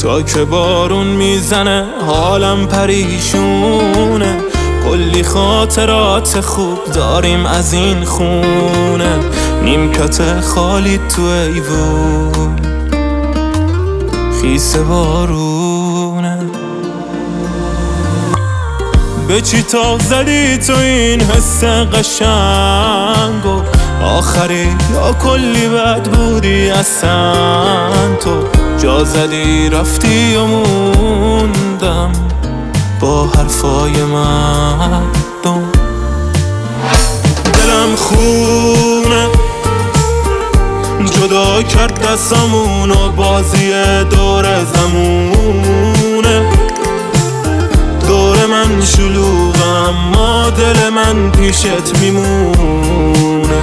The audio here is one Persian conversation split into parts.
تا که بارون میزنه حالم پریشونه. کلی خاطرات خوب داریم از این خونه، نیمکت خالی تو ایوون خیس بارونه. به چی تا زدی تو این حس قشنگو؟ آخری یا کلی بد بودی اصلا؟ تو جا زدی رفتی و موندم با حرفای مردم. دلم خونه جدا کرد دستامون و بازی دور زمونه. دور من شلوغ اما دل من پیشت میمونه.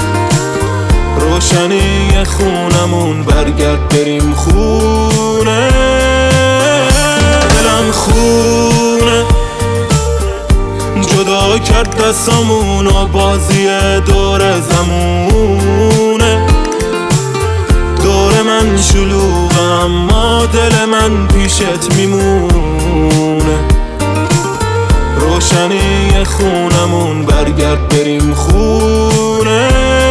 روشنی خونمون برگرد بریم خونه. دلم خونه جدا کرد دستامون و بازی دور زمونه. دور من شلوغ اما دل من پیشت میمونه. روشنی خونمون برگرد بریم خونه.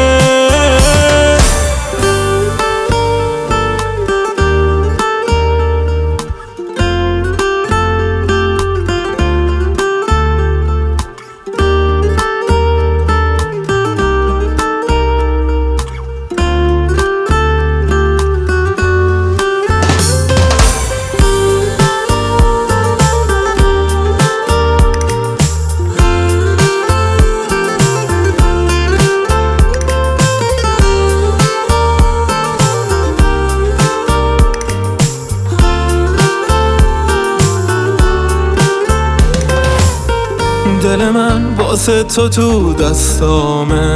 دل من واسه تو دستامه،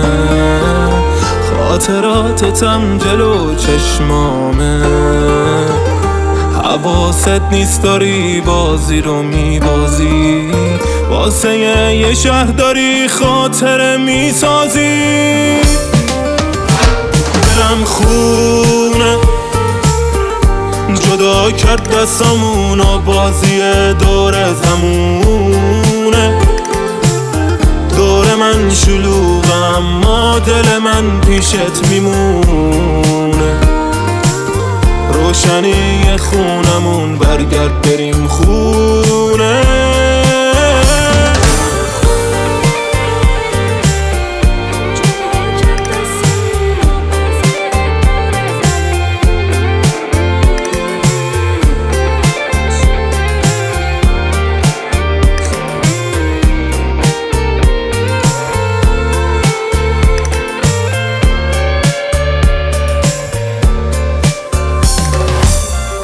خاطراتتم جلو چشمامه. حواست نیست داری بازی رو میبازی، واسه یه شهر داری خاطره میسازی. دلم خونه جدا کرد دستامون و بازی دور زمونه. دور من شلوغ اما دل من پیشت میمونه. روشنی خونمون برگرد بریم خونه.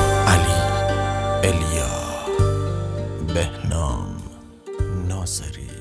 بهنام ناصری